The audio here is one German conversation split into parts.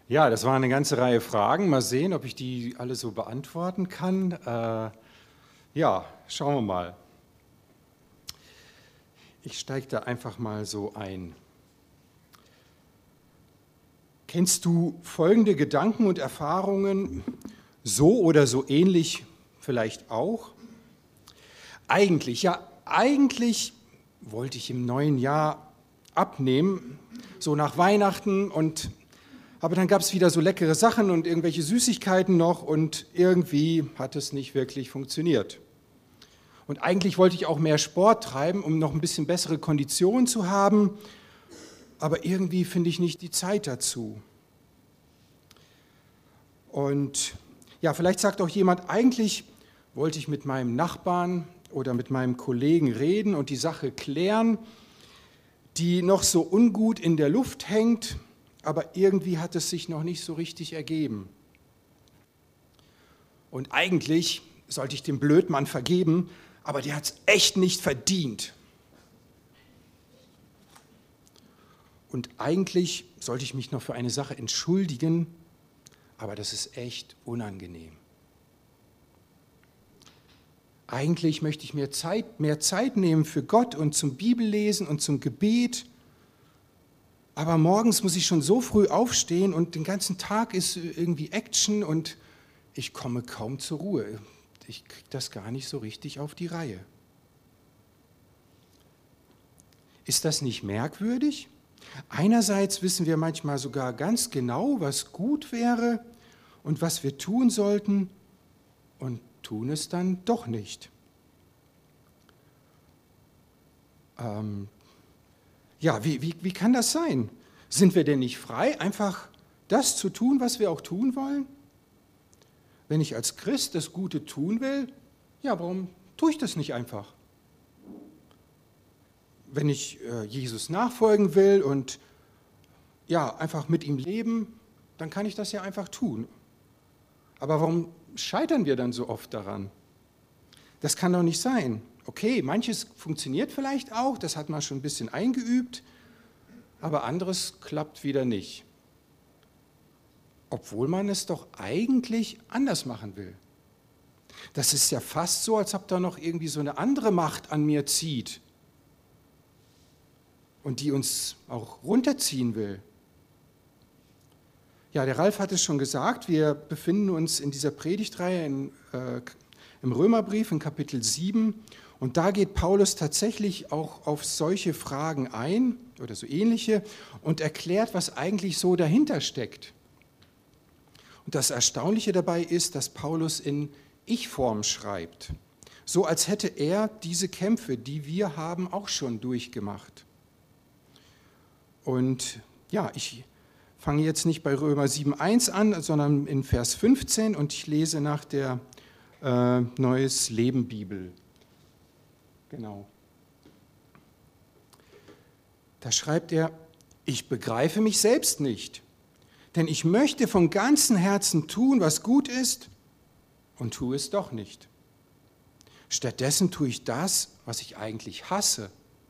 Ja, das war eine ganze Reihe Fragen. Mal sehen, ob ich die alle so beantworten kann. Ja, schauen wir mal. Ich steige da einfach mal so ein. Kennst du folgende Gedanken und Erfahrungen so oder so ähnlich vielleicht auch? Eigentlich wollte ich im neuen Jahr abnehmen, so nach Weihnachten, aber dann gab es wieder so leckere Sachen und irgendwelche Süßigkeiten noch und irgendwie hat es nicht wirklich funktioniert. Und eigentlich wollte ich auch mehr Sport treiben, um noch ein bisschen bessere Konditionen zu haben, aber irgendwie finde ich nicht die Zeit dazu. Und ja, vielleicht sagt auch jemand, eigentlich wollte ich mit meinem Nachbarn oder mit meinem Kollegen reden und die Sache klären, die noch so ungut in der Luft hängt, aber irgendwie hat es sich noch nicht so richtig ergeben. Und eigentlich sollte ich dem Blödmann vergeben, aber der hat es echt nicht verdient. Und eigentlich sollte ich mich noch für eine Sache entschuldigen, aber das ist echt unangenehm. Eigentlich möchte ich mehr Zeit nehmen für Gott und zum Bibellesen und zum Gebet, aber morgens muss ich schon so früh aufstehen und den ganzen Tag ist irgendwie Action und ich komme kaum zur Ruhe. Ich kriege das gar nicht so richtig auf die Reihe. Ist das nicht merkwürdig? Einerseits wissen wir manchmal sogar ganz genau, was gut wäre und was wir tun sollten und tun es dann doch nicht. Ja, wie kann das sein? Sind wir denn nicht frei, einfach das zu tun, was wir auch tun wollen? Wenn ich als Christ das Gute tun will, ja, warum tue ich das nicht einfach? Wenn ich Jesus nachfolgen will und ja, einfach mit ihm leben, dann kann ich das ja einfach tun. Aber warum scheitern wir dann so oft daran? Das kann doch nicht sein. Okay, manches funktioniert vielleicht auch, das hat man schon ein bisschen eingeübt, aber anderes klappt wieder nicht. Obwohl man es doch eigentlich anders machen will. Das ist ja fast so, als ob da noch irgendwie so eine andere Macht an mir zieht und die uns auch runterziehen will. Ja, der Ralf hat es schon gesagt, wir befinden uns in dieser Predigtreihe im Römerbrief in Kapitel 7 und da geht Paulus tatsächlich auch auf solche Fragen ein oder so ähnliche und erklärt, was eigentlich so dahinter steckt. Und das Erstaunliche dabei ist, dass Paulus in Ich-Form schreibt, so als hätte er diese Kämpfe, die wir haben, auch schon durchgemacht. Und ja, ich fange jetzt nicht bei Römer 7,1 an, sondern in Vers 15 und ich lese nach der Neues Leben Bibel. Genau. Da schreibt er, ich begreife mich selbst nicht, denn ich möchte von ganzem Herzen tun, was gut ist und tue es doch nicht. Stattdessen tue ich das, was ich eigentlich hasse.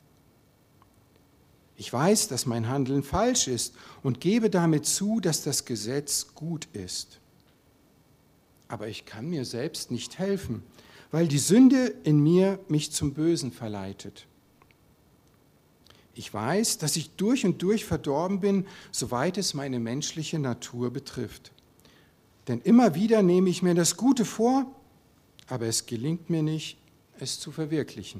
Ich weiß, dass mein Handeln falsch ist und gebe damit zu, dass das Gesetz gut ist. Aber ich kann mir selbst nicht helfen, weil die Sünde in mir mich zum Bösen verleitet. Ich weiß, dass ich durch und durch verdorben bin, soweit es meine menschliche Natur betrifft. Denn immer wieder nehme ich mir das Gute vor, aber es gelingt mir nicht, es zu verwirklichen.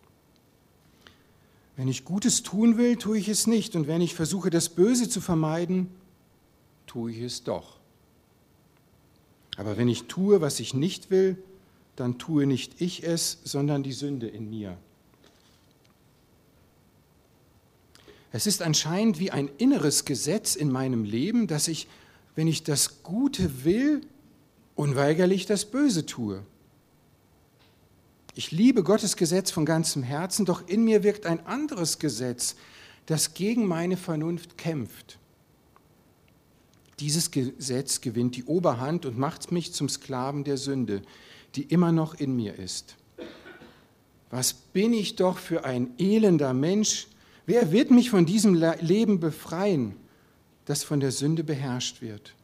Wenn ich Gutes tun will, tue ich es nicht. Und wenn ich versuche, das Böse zu vermeiden, tue ich es doch. Aber wenn ich tue, was ich nicht will, dann tue nicht ich es, sondern die Sünde in mir. Es ist anscheinend wie ein inneres Gesetz in meinem Leben, dass ich, wenn ich das Gute will, unweigerlich das Böse tue. Ich liebe Gottes Gesetz von ganzem Herzen, doch in mir wirkt ein anderes Gesetz, das gegen meine Vernunft kämpft. Dieses Gesetz gewinnt die Oberhand und macht mich zum Sklaven der Sünde, die immer noch in mir ist. Was bin ich doch für ein elender Mensch? Wer wird mich von diesem Leben befreien? das von der Sünde beherrscht wird.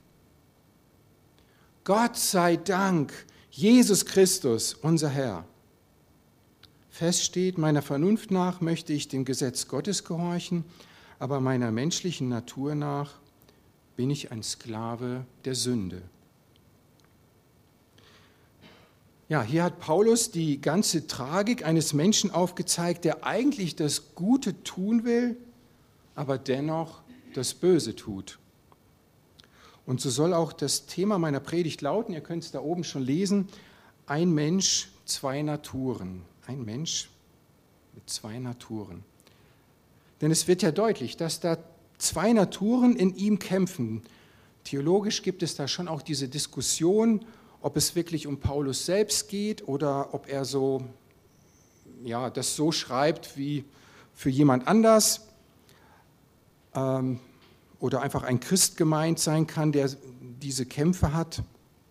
Gott sei Dank, Jesus Christus, unser Herr. Fest steht, meiner Vernunft nach möchte ich dem Gesetz Gottes gehorchen, aber meiner menschlichen Natur nach bin ich ein Sklave der Sünde. Ja, hier hat Paulus die ganze Tragik eines Menschen aufgezeigt, der eigentlich das Gute tun will, aber dennoch das Böse tut. Und so soll auch das Thema meiner Predigt lauten, ihr könnt es da oben schon lesen, ein Mensch, zwei Naturen. Ein Mensch mit zwei Naturen. Denn es wird ja deutlich, dass da zwei Naturen in ihm kämpfen. Theologisch gibt es da schon auch diese Diskussion, ob es wirklich um Paulus selbst geht oder ob er das so schreibt wie für jemand anders oder einfach ein Christ gemeint sein kann, der diese Kämpfe hat.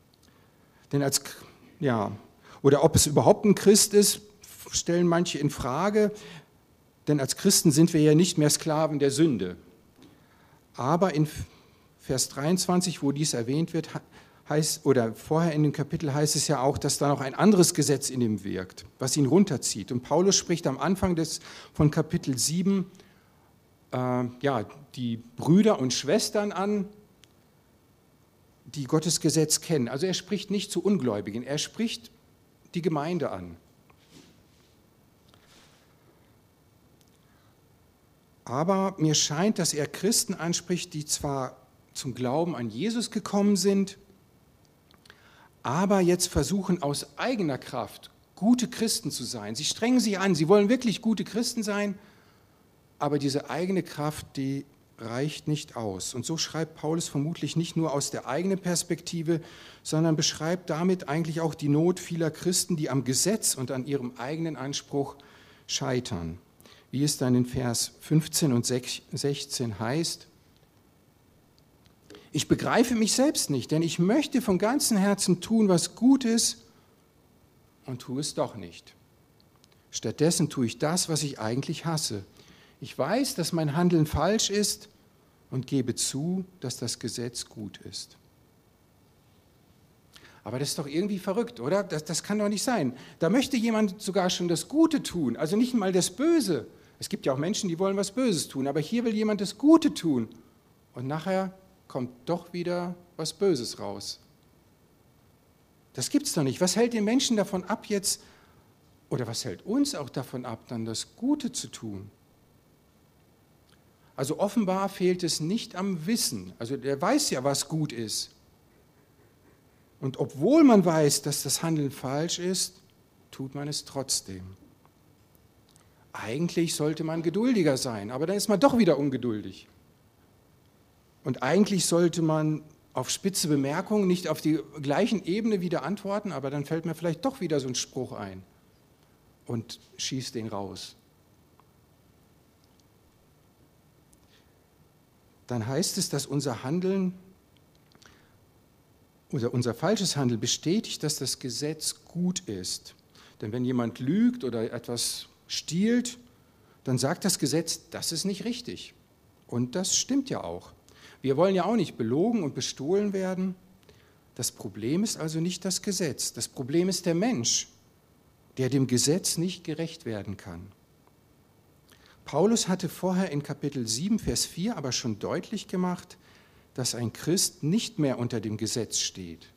Oder ob es überhaupt ein Christ ist, stellen manche in Frage, denn als Christen sind wir ja nicht mehr Sklaven der Sünde. Aber in Vers 23, wo dies erwähnt wird, oder vorher in dem Kapitel heißt es ja auch, dass da noch ein anderes Gesetz in ihm wirkt, was ihn runterzieht. Und Paulus spricht am Anfang von Kapitel 7 die Brüder und Schwestern an, die Gottes Gesetz kennen. Also er spricht nicht zu Ungläubigen, er spricht die Gemeinde an. Aber mir scheint, dass er Christen anspricht, die zwar zum Glauben an Jesus gekommen sind, aber jetzt versuchen aus eigener Kraft gute Christen zu sein. Sie strengen sich an, sie wollen wirklich gute Christen sein, aber diese eigene Kraft, die reicht nicht aus. Und so schreibt Paulus vermutlich nicht nur aus der eigenen Perspektive, sondern beschreibt damit eigentlich auch die Not vieler Christen, die am Gesetz und an ihrem eigenen Anspruch scheitern. Wie es dann in Vers 15 und 16 heißt: Ich begreife mich selbst nicht, denn ich möchte von ganzem Herzen tun, was gut ist, und tue es doch nicht. Stattdessen tue ich das, was ich eigentlich hasse. Ich weiß, dass mein Handeln falsch ist und gebe zu, dass das Gesetz gut ist. Aber das ist doch irgendwie verrückt, oder? Das kann doch nicht sein. Da möchte jemand sogar schon das Gute tun, also nicht mal das Böse. Es gibt ja auch Menschen, die wollen was Böses tun, aber hier will jemand das Gute tun. Und nachher kommt doch wieder was Böses raus. Das gibt's doch nicht. Was hält den Menschen davon ab jetzt, oder was hält uns auch davon ab, dann das Gute zu tun? Also offenbar fehlt es nicht am Wissen. Also der weiß ja, was gut ist. Und obwohl man weiß, dass das Handeln falsch ist, tut man es trotzdem. Eigentlich sollte man geduldiger sein, aber dann ist man doch wieder ungeduldig. Und eigentlich sollte man auf spitze Bemerkungen nicht auf die gleichen Ebene wieder antworten, aber dann fällt mir vielleicht doch wieder so ein Spruch ein und schießt den raus. Dann heißt es, dass unser Handeln oder unser falsches Handeln bestätigt, dass das Gesetz gut ist. Denn wenn jemand lügt oder etwas stiehlt, dann sagt das Gesetz, das ist nicht richtig. Und das stimmt ja auch. Wir wollen ja auch nicht belogen und bestohlen werden. Das Problem ist also nicht das Gesetz. Das Problem ist der Mensch, der dem Gesetz nicht gerecht werden kann. Paulus hatte vorher in Kapitel 7, Vers 4 aber schon deutlich gemacht, dass ein Christ nicht mehr unter dem Gesetz steht.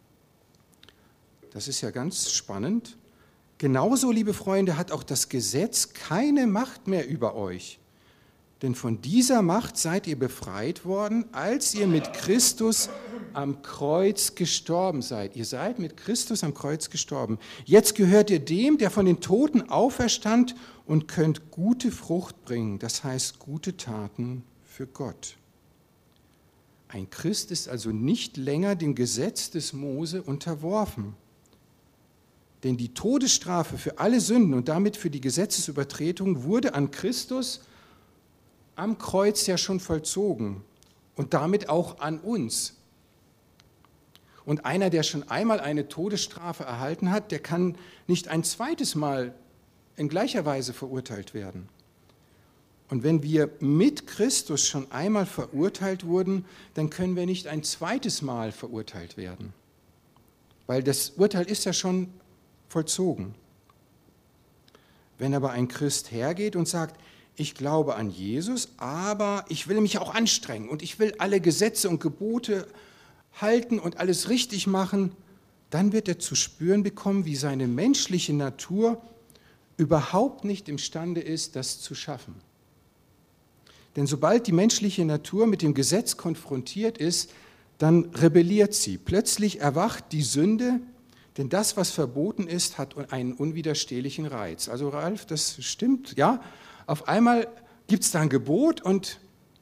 Das ist ja ganz spannend. Genauso, liebe Freunde, hat auch das Gesetz keine Macht mehr über euch. Denn von dieser Macht seid ihr befreit worden, als ihr mit Christus am Kreuz gestorben seid. Ihr seid mit Christus am Kreuz gestorben. Jetzt gehört ihr dem, der von den Toten auferstand, und könnt gute Frucht bringen, das heißt gute Taten für Gott. Ein Christ ist also nicht länger dem Gesetz des Mose unterworfen. Denn die Todesstrafe für alle Sünden und damit für die Gesetzesübertretung wurde an Christus am Kreuz ja schon vollzogen und damit auch an uns. Und einer, der schon einmal eine Todesstrafe erhalten hat, der kann nicht ein zweites Mal in gleicher Weise verurteilt werden. Und wenn wir mit Christus schon einmal verurteilt wurden, dann können wir nicht ein zweites Mal verurteilt werden, weil das Urteil ist ja schon vollzogen. Wenn aber ein Christ hergeht und sagt, ich glaube an Jesus, aber ich will mich auch anstrengen und ich will alle Gesetze und Gebote halten und alles richtig machen, dann wird er zu spüren bekommen, wie seine menschliche Natur überhaupt nicht imstande ist, das zu schaffen. Denn sobald die menschliche Natur mit dem Gesetz konfrontiert ist, dann rebelliert sie. Plötzlich erwacht die Sünde, denn das, was verboten ist, hat einen unwiderstehlichen Reiz. Also Ralf, das stimmt, ja. Auf einmal gibt es da ein Gebot und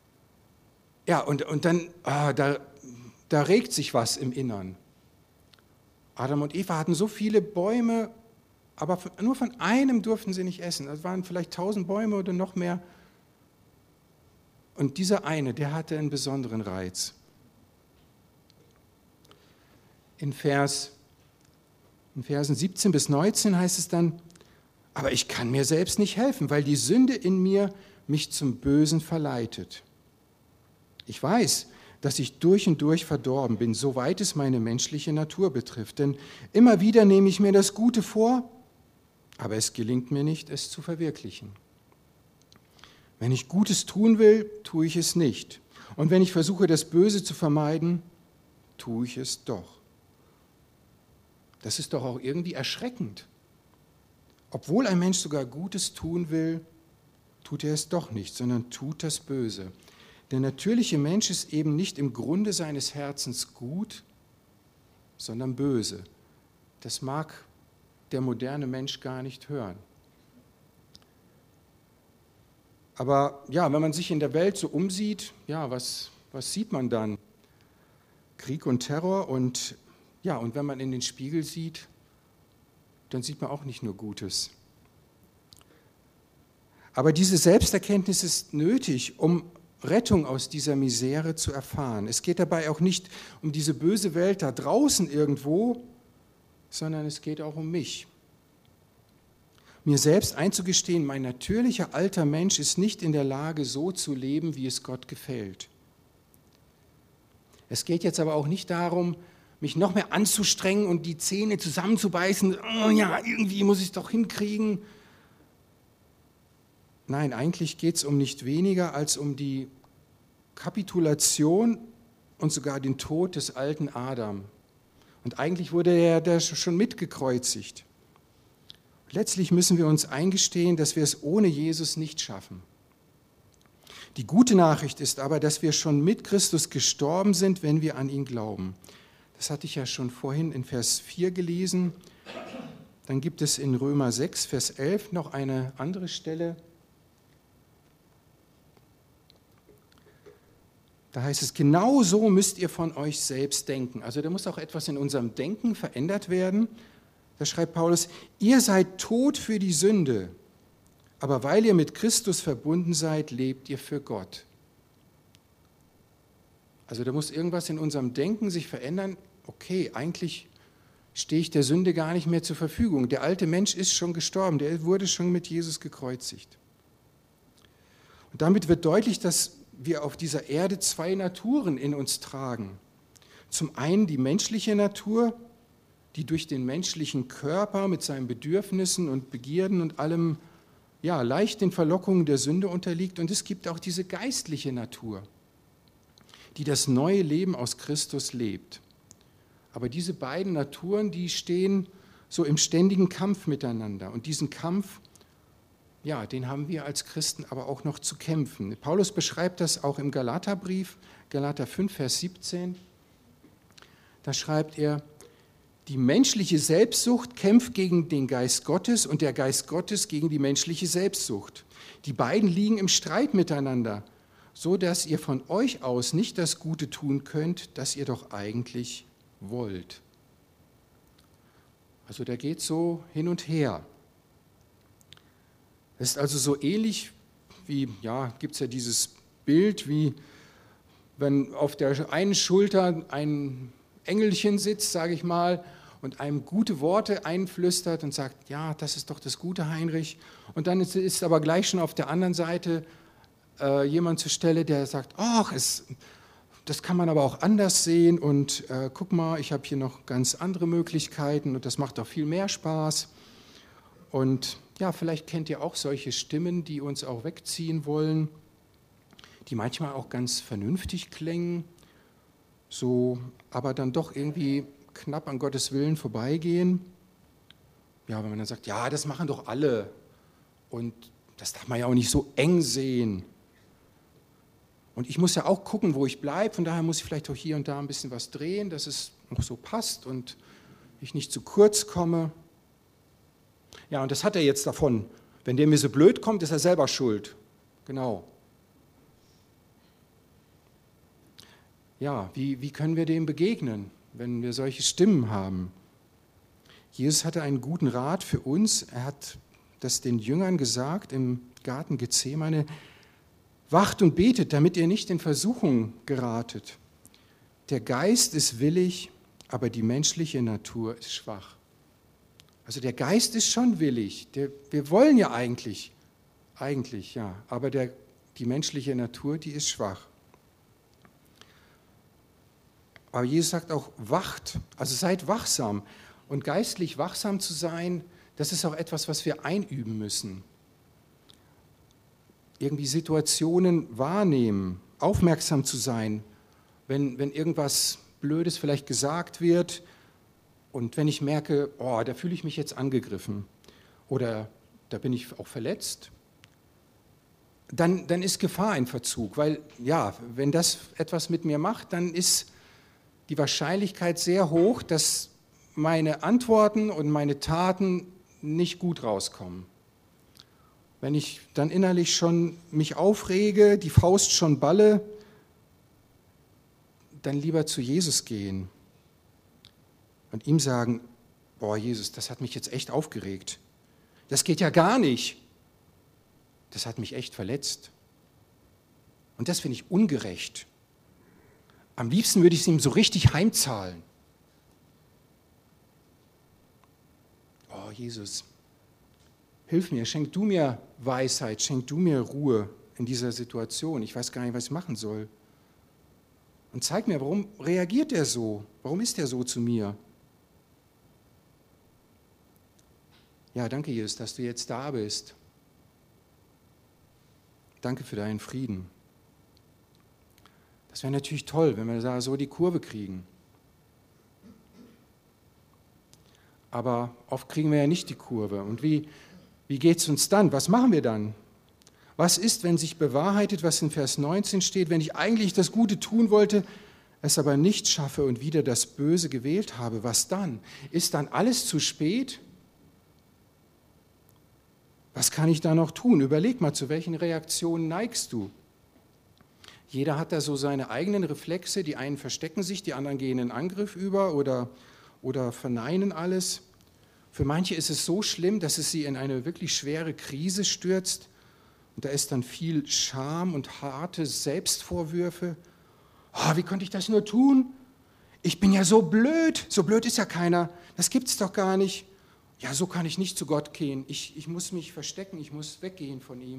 dann, da regt sich was im Innern. Adam und Eva hatten so viele Bäume, aber nur von einem durften sie nicht essen. Das waren vielleicht 1000 Bäume oder noch mehr. Und dieser eine, der hatte einen besonderen Reiz. In Versen 17 bis 19 heißt es dann, aber ich kann mir selbst nicht helfen, weil die Sünde in mir mich zum Bösen verleitet. Ich weiß, dass ich durch und durch verdorben bin, soweit es meine menschliche Natur betrifft. Denn immer wieder nehme ich mir das Gute vor, aber es gelingt mir nicht, es zu verwirklichen. Wenn ich Gutes tun will, tue ich es nicht. Und wenn ich versuche, das Böse zu vermeiden, tue ich es doch. Das ist doch auch irgendwie erschreckend. Obwohl ein Mensch sogar Gutes tun will, tut er es doch nicht, sondern tut das Böse. Der natürliche Mensch ist eben nicht im Grunde seines Herzens gut, sondern böse. Das mag der moderne Mensch gar nicht hören. Aber ja, wenn man sich in der Welt so umsieht, ja, was sieht man dann? Krieg und Terror und wenn man in den Spiegel sieht, dann sieht man auch nicht nur Gutes. Aber diese Selbsterkenntnis ist nötig, um Rettung aus dieser Misere zu erfahren. Es geht dabei auch nicht um diese böse Welt da draußen irgendwo, sondern es geht auch um mich. Mir selbst einzugestehen, mein natürlicher alter Mensch ist nicht in der Lage, so zu leben, wie es Gott gefällt. Es geht jetzt aber auch nicht darum, mich noch mehr anzustrengen und die Zähne zusammenzubeißen. Oh ja, irgendwie muss ich es doch hinkriegen. Nein, eigentlich geht es um nicht weniger als um die Kapitulation und sogar den Tod des alten Adam. Und eigentlich wurde er da schon mitgekreuzigt. Letztlich müssen wir uns eingestehen, dass wir es ohne Jesus nicht schaffen. Die gute Nachricht ist aber, dass wir schon mit Christus gestorben sind, wenn wir an ihn glauben. Das hatte ich ja schon vorhin in Vers 4 gelesen. Dann gibt es in Römer 6, Vers 11 noch eine andere Stelle. Da heißt es, genau so müsst ihr von euch selbst denken. Also da muss auch etwas in unserem Denken verändert werden. Da schreibt Paulus, ihr seid tot für die Sünde, aber weil ihr mit Christus verbunden seid, lebt ihr für Gott. Also da muss irgendwas in unserem Denken sich verändern. Okay, eigentlich stehe ich der Sünde gar nicht mehr zur Verfügung. Der alte Mensch ist schon gestorben, der wurde schon mit Jesus gekreuzigt. Und damit wird deutlich, dass wir auf dieser Erde zwei Naturen in uns tragen. Zum einen die menschliche Natur, die durch den menschlichen Körper mit seinen Bedürfnissen und Begierden und allem leicht den Verlockungen der Sünde unterliegt. Und es gibt auch diese geistliche Natur, die das neue Leben aus Christus lebt. Aber diese beiden Naturen, die stehen so im ständigen Kampf miteinander. Und diesen Kampf, den haben wir als Christen aber auch noch zu kämpfen. Paulus beschreibt das auch im Galaterbrief, Galater 5, Vers 17. Da schreibt er, die menschliche Selbstsucht kämpft gegen den Geist Gottes und der Geist Gottes gegen die menschliche Selbstsucht. Die beiden liegen im Streit miteinander, so dass ihr von euch aus nicht das Gute tun könnt, das ihr doch eigentlich wollt. Also der geht so hin und her. Es ist also so ähnlich wie, gibt es ja dieses Bild, wie wenn auf der einen Schulter ein Engelchen sitzt, sage ich mal, und einem gute Worte einflüstert und sagt, ja, das ist doch das Gute, Heinrich. Und dann ist aber gleich schon auf der anderen Seite jemand zur Stelle, der sagt, ach, das kann man aber auch anders sehen und guck mal, ich habe hier noch ganz andere Möglichkeiten und das macht doch viel mehr Spaß. Und ja, vielleicht kennt ihr auch solche Stimmen, die uns auch wegziehen wollen, die manchmal auch ganz vernünftig klingen, so, aber dann doch irgendwie knapp an Gottes Willen vorbeigehen. Ja, wenn man dann sagt, ja, das machen doch alle und das darf man ja auch nicht so eng sehen. Und ich muss ja auch gucken, wo ich bleibe, von daher muss ich vielleicht auch hier und da ein bisschen was drehen, dass es noch so passt und ich nicht zu kurz komme. Ja, und das hat er jetzt davon. Wenn der mir so blöd kommt, ist er selber schuld. Genau. Ja, wie können wir dem begegnen, wenn wir solche Stimmen haben? Jesus hatte einen guten Rat für uns. Er hat das den Jüngern gesagt im Garten Gethsemane: Wacht und betet, damit ihr nicht in Versuchung geratet. Der Geist ist willig, aber die menschliche Natur ist schwach. Also der Geist ist schon willig. Wir wollen ja eigentlich, ja, aber die menschliche Natur, die ist schwach. Aber Jesus sagt auch, wacht, also seid wachsam. Und geistlich wachsam zu sein, das ist auch etwas, was wir einüben müssen. Irgendwie Situationen wahrnehmen, aufmerksam zu sein, wenn irgendwas Blödes vielleicht gesagt wird und wenn ich merke, oh, da fühle ich mich jetzt angegriffen oder da bin ich auch verletzt, dann ist Gefahr in Verzug, weil ja, wenn das etwas mit mir macht, dann ist die Wahrscheinlichkeit sehr hoch, dass meine Antworten und meine Taten nicht gut rauskommen. Wenn ich dann innerlich schon mich aufrege, die Faust schon balle, dann lieber zu Jesus gehen und ihm sagen, boah Jesus, das hat mich jetzt echt aufgeregt. Das geht ja gar nicht. Das hat mich echt verletzt. Und das finde ich ungerecht. Am liebsten würde ich es ihm so richtig heimzahlen. Oh Jesus, hilf mir, schenk du mir Weisheit, schenk du mir Ruhe in dieser Situation. Ich weiß gar nicht, was ich machen soll. Und zeig mir, warum reagiert er so? Warum ist er so zu mir? Ja, danke Jesus, dass du jetzt da bist. Danke für deinen Frieden. Das wäre natürlich toll, wenn wir da so die Kurve kriegen. Aber oft kriegen wir ja nicht die Kurve. Und wie geht es uns dann? Was machen wir dann? Was ist, wenn sich bewahrheitet, was in Vers 19 steht, wenn ich eigentlich das Gute tun wollte, es aber nicht schaffe und wieder das Böse gewählt habe? Was dann? Ist dann alles zu spät? Was kann ich da noch tun? Überleg mal, zu welchen Reaktionen neigst du? Jeder hat da so seine eigenen Reflexe, die einen verstecken sich, die anderen gehen in Angriff über oder verneinen alles. Für manche ist es so schlimm, dass es sie in eine wirklich schwere Krise stürzt. Und da ist dann viel Scham und harte Selbstvorwürfe. Oh, wie konnte ich das nur tun? Ich bin ja so blöd ist ja keiner, das gibt es doch gar nicht. Ja, so kann ich nicht zu Gott gehen, ich muss mich verstecken, ich muss weggehen von ihm.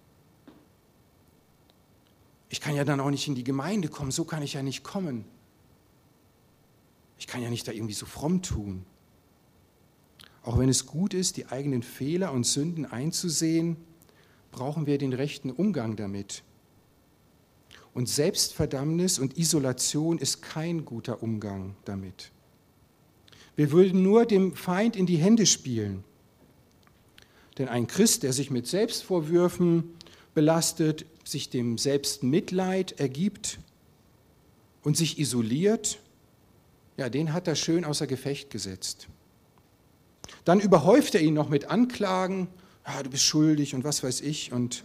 Ich kann ja dann auch nicht in die Gemeinde kommen, so kann ich ja nicht kommen. Ich kann ja nicht da irgendwie so fromm tun. Auch wenn es gut ist, die eigenen Fehler und Sünden einzusehen, brauchen wir den rechten Umgang damit. Und Selbstverdammnis und Isolation ist kein guter Umgang damit. Wir würden nur dem Feind in die Hände spielen. Denn ein Christ, der sich mit Selbstvorwürfen belastet, sich dem Selbstmitleid ergibt und sich isoliert, ja, den hat er schön außer Gefecht gesetzt. Dann überhäuft er ihn noch mit Anklagen, ja, du bist schuldig und was weiß ich, und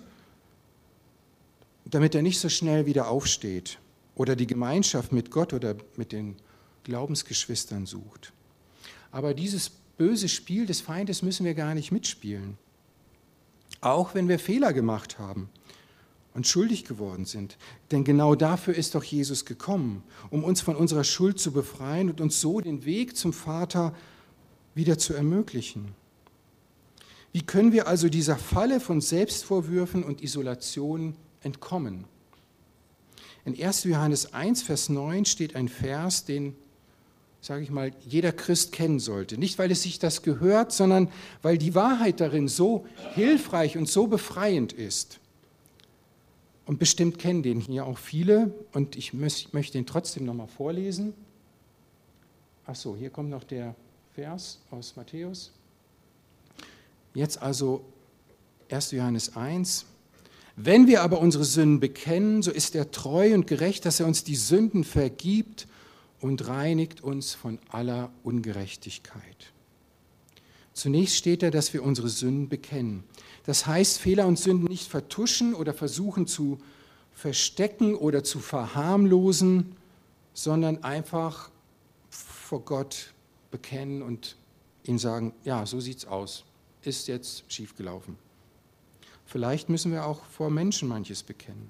damit er nicht so schnell wieder aufsteht oder die Gemeinschaft mit Gott oder mit den Glaubensgeschwistern sucht. Aber dieses böse Spiel des Feindes müssen wir gar nicht mitspielen. Auch wenn wir Fehler gemacht haben und schuldig geworden sind. Denn genau dafür ist doch Jesus gekommen, um uns von unserer Schuld zu befreien und uns so den Weg zum Vater wieder zu ermöglichen. Wie können wir also dieser Falle von Selbstvorwürfen und Isolation entkommen. In 1. Johannes 1, Vers 9 steht ein Vers, den, sage ich mal, jeder Christ kennen sollte. Nicht, weil es sich das gehört, sondern weil die Wahrheit darin so hilfreich und so befreiend ist. Und bestimmt kennen den hier auch viele und ich möchte ihn trotzdem nochmal vorlesen. Ach so, hier kommt noch der Vers aus Matthäus. Jetzt also 1. Johannes 1. Wenn wir aber unsere Sünden bekennen, so ist er treu und gerecht, dass er uns die Sünden vergibt und reinigt uns von aller Ungerechtigkeit. Zunächst steht da, dass wir unsere Sünden bekennen. Das heißt, Fehler und Sünden nicht vertuschen oder versuchen zu verstecken oder zu verharmlosen, sondern einfach vor Gott bekennen und ihm sagen, ja, so sieht's aus, ist jetzt schiefgelaufen. Vielleicht müssen wir auch vor Menschen manches bekennen.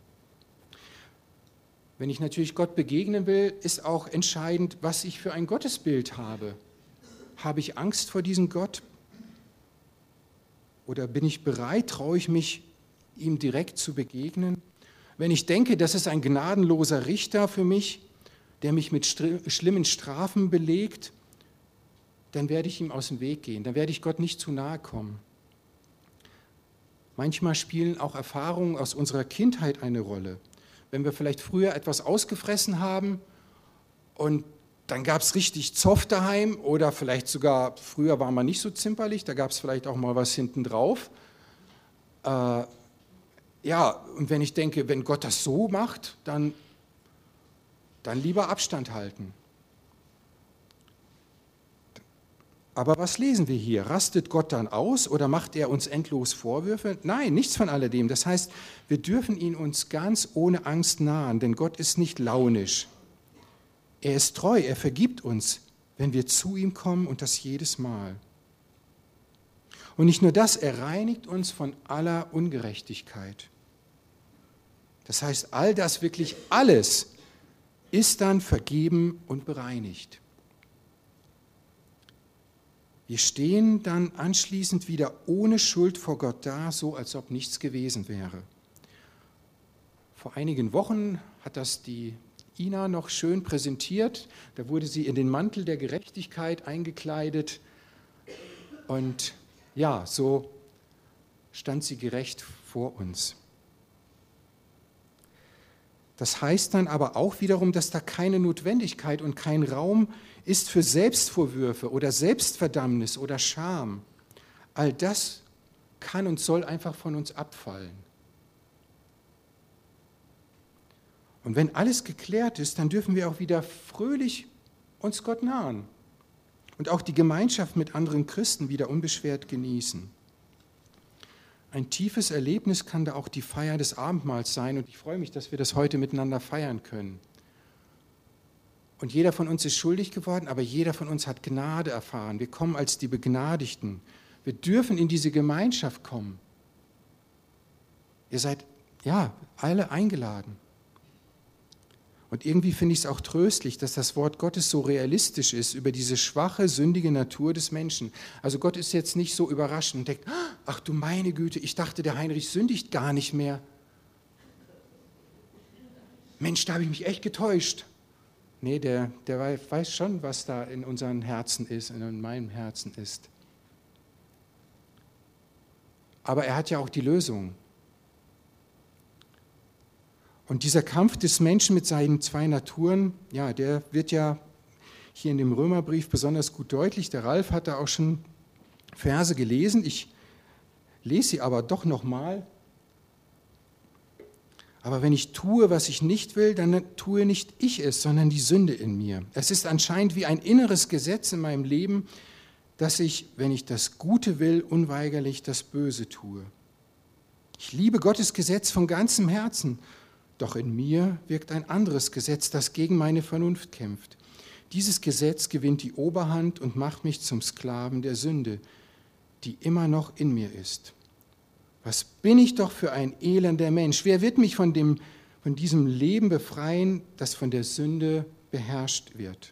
Wenn ich natürlich Gott begegnen will, ist auch entscheidend, was ich für ein Gottesbild habe. Habe ich Angst vor diesem Gott? Oder bin ich bereit, traue ich mich, ihm direkt zu begegnen? Wenn ich denke, das ist ein gnadenloser Richter für mich, der mich mit schlimmen Strafen belegt, dann werde ich ihm aus dem Weg gehen, dann werde ich Gott nicht zu nahe kommen. Manchmal spielen auch Erfahrungen aus unserer Kindheit eine Rolle. Wenn wir vielleicht früher etwas ausgefressen haben und dann gab es richtig Zoff daheim oder vielleicht sogar, früher war man nicht so zimperlich, da gab es vielleicht auch mal was hinten drauf. Ja, und wenn ich denke, wenn Gott das so macht, dann lieber Abstand halten. Aber was lesen wir hier? Rastet Gott dann aus oder macht er uns endlos Vorwürfe? Nein, nichts von alledem. Das heißt, wir dürfen ihn uns ganz ohne Angst nahen, denn Gott ist nicht launisch. Er ist treu, er vergibt uns, wenn wir zu ihm kommen und das jedes Mal. Und nicht nur das, er reinigt uns von aller Ungerechtigkeit. Das heißt, all das, wirklich alles, ist dann vergeben und bereinigt. Wir stehen dann anschließend wieder ohne Schuld vor Gott da, so als ob nichts gewesen wäre. Vor einigen Wochen hat das die Ina noch schön präsentiert. Da wurde sie in den Mantel der Gerechtigkeit eingekleidet und ja, so stand sie gerecht vor uns. Das heißt dann aber auch wiederum, dass da keine Notwendigkeit und kein Raum ist für Selbstvorwürfe oder Selbstverdammnis oder Scham. All das kann und soll einfach von uns abfallen. Und wenn alles geklärt ist, dann dürfen wir auch wieder fröhlich uns Gott nahen und auch die Gemeinschaft mit anderen Christen wieder unbeschwert genießen. Ein tiefes Erlebnis kann da auch die Feier des Abendmahls sein und ich freue mich, dass wir das heute miteinander feiern können. Und jeder von uns ist schuldig geworden, aber jeder von uns hat Gnade erfahren. Wir kommen als die Begnadigten. Wir dürfen in diese Gemeinschaft kommen. Ihr seid, ja, alle eingeladen. Und irgendwie finde ich es auch tröstlich, dass das Wort Gottes so realistisch ist über diese schwache, sündige Natur des Menschen. Also Gott ist jetzt nicht so überraschend und denkt, ach du meine Güte, ich dachte, der Heinrich sündigt gar nicht mehr. Mensch, da habe ich mich echt getäuscht. Nee, der weiß schon, was da in unseren Herzen ist, in meinem Herzen ist. Aber er hat ja auch die Lösung. Und dieser Kampf des Menschen mit seinen zwei Naturen, ja, der wird ja hier in dem Römerbrief besonders gut deutlich. Der Ralf hat da auch schon Verse gelesen. Ich lese sie aber doch nochmal. Aber wenn ich tue, was ich nicht will, dann tue nicht ich es, sondern die Sünde in mir. Es ist anscheinend wie ein inneres Gesetz in meinem Leben, dass ich, wenn ich das Gute will, unweigerlich das Böse tue. Ich liebe Gottes Gesetz von ganzem Herzen. Doch in mir wirkt ein anderes Gesetz, das gegen meine Vernunft kämpft. Dieses Gesetz gewinnt die Oberhand und macht mich zum Sklaven der Sünde, die immer noch in mir ist. Was bin ich doch für ein elender Mensch? Wer wird mich von diesem Leben befreien, das von der Sünde beherrscht wird?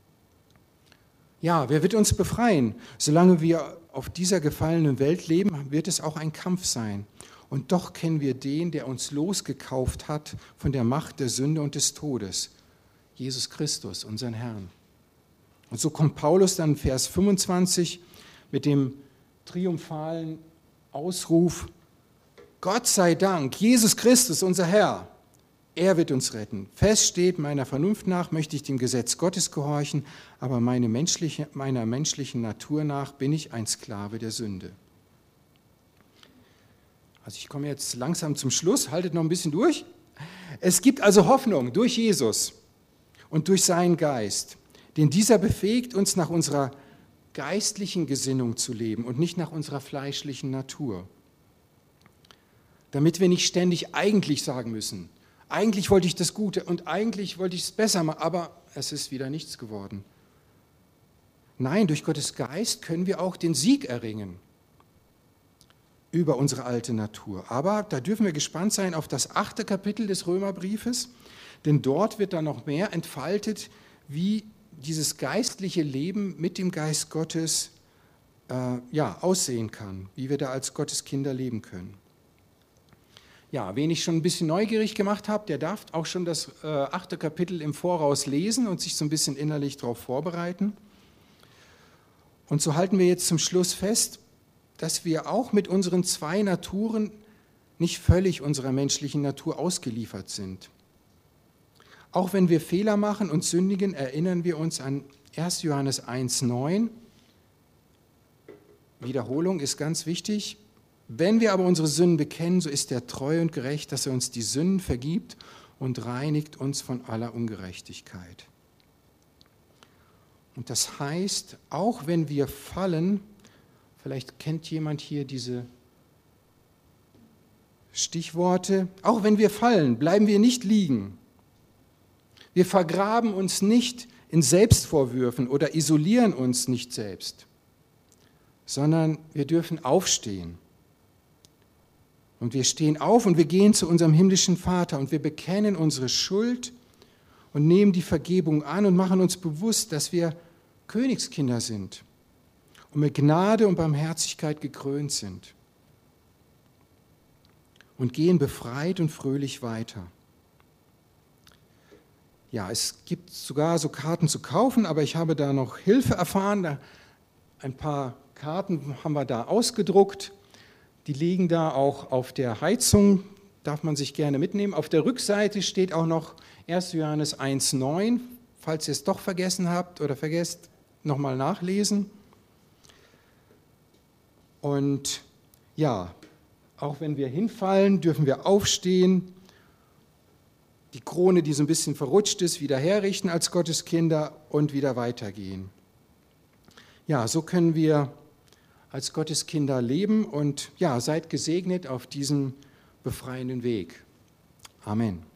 Ja, wer wird uns befreien? Solange wir auf dieser gefallenen Welt leben, wird es auch ein Kampf sein. Und doch kennen wir den, der uns losgekauft hat von der Macht der Sünde und des Todes. Jesus Christus, unseren Herrn. Und so kommt Paulus dann in Vers 25 mit dem triumphalen Ausruf: Gott sei Dank, Jesus Christus, unser Herr, er wird uns retten. Fest steht, meiner Vernunft nach möchte ich dem Gesetz Gottes gehorchen, aber meiner menschlichen Natur nach bin ich ein Sklave der Sünde. Also ich komme jetzt langsam zum Schluss, haltet noch ein bisschen durch. Es gibt also Hoffnung durch Jesus und durch seinen Geist, denn dieser befähigt uns, nach unserer geistlichen Gesinnung zu leben und nicht nach unserer fleischlichen Natur. Damit wir nicht ständig eigentlich sagen müssen, eigentlich wollte ich das Gute und eigentlich wollte ich es besser machen, aber es ist wieder nichts geworden. Nein, durch Gottes Geist können wir auch den Sieg erringen über unsere alte Natur. Aber da dürfen wir gespannt sein auf das 8. Kapitel des Römerbriefes, denn dort wird dann noch mehr entfaltet, wie dieses geistliche Leben mit dem Geist Gottes aussehen kann, wie wir da als Gottes Kinder leben können. Ja, wen ich schon ein bisschen neugierig gemacht habe, der darf auch schon das 8. Kapitel im Voraus lesen und sich so ein bisschen innerlich darauf vorbereiten. Und so halten wir jetzt zum Schluss fest, dass wir auch mit unseren zwei Naturen nicht völlig unserer menschlichen Natur ausgeliefert sind. Auch wenn wir Fehler machen und sündigen, erinnern wir uns an 1. Johannes 1,9. Wiederholung ist ganz wichtig. Wenn wir aber unsere Sünden bekennen, so ist er treu und gerecht, dass er uns die Sünden vergibt und reinigt uns von aller Ungerechtigkeit. Und das heißt, auch wenn wir fallen, vielleicht kennt jemand hier diese Stichworte, auch wenn wir fallen, bleiben wir nicht liegen. Wir vergraben uns nicht in Selbstvorwürfen oder isolieren uns nicht selbst, sondern wir dürfen aufstehen. Und wir stehen auf und wir gehen zu unserem himmlischen Vater und wir bekennen unsere Schuld und nehmen die Vergebung an und machen uns bewusst, dass wir Königskinder sind und mit Gnade und Barmherzigkeit gekrönt sind und gehen befreit und fröhlich weiter. Ja, es gibt sogar so Karten zu kaufen, aber ich habe da noch Hilfe erfahren. Ein paar Karten haben wir da ausgedruckt. Die liegen da auch auf der Heizung, darf man sich gerne mitnehmen. Auf der Rückseite steht auch noch 1. Johannes 1,9. Falls ihr es doch vergessen habt oder vergesst, nochmal nachlesen. Und ja, auch wenn wir hinfallen, dürfen wir aufstehen, die Krone, die so ein bisschen verrutscht ist, wieder herrichten als Gottes Kinder und wieder weitergehen. Ja, so können wir als Gottes Kinder leben und ja, seid gesegnet auf diesem befreienden Weg. Amen.